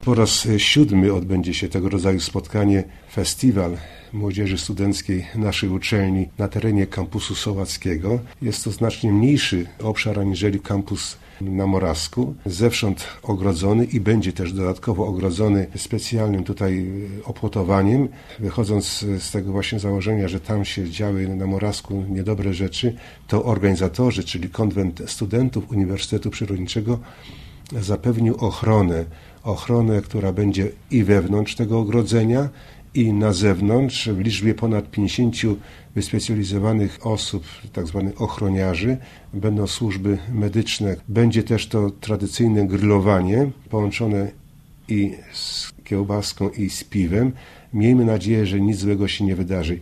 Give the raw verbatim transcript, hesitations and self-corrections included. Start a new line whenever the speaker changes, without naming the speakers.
Po raz siódmy odbędzie się tego rodzaju spotkanie, festiwal młodzieży studenckiej naszej uczelni na terenie kampusu sołackiego. Jest to znacznie mniejszy obszar aniżeli kampus na Morawsku, zewsząd ogrodzony i będzie też dodatkowo ogrodzony specjalnym tutaj opłotowaniem. Wychodząc z tego właśnie założenia, że tam się działy na Morawsku niedobre rzeczy, to organizatorzy, czyli Konwent Studentów Uniwersytetu Przyrodniczego zapewnił ochronę, ochronę, która będzie i wewnątrz tego ogrodzenia, i na zewnątrz, w liczbie ponad pięćdziesięciu wyspecjalizowanych osób, tak zwanych ochroniarzy. Będą służby medyczne. Będzie też to tradycyjne grillowanie połączone i z kiełbaską, i z piwem. Miejmy nadzieję, że nic złego się nie wydarzy.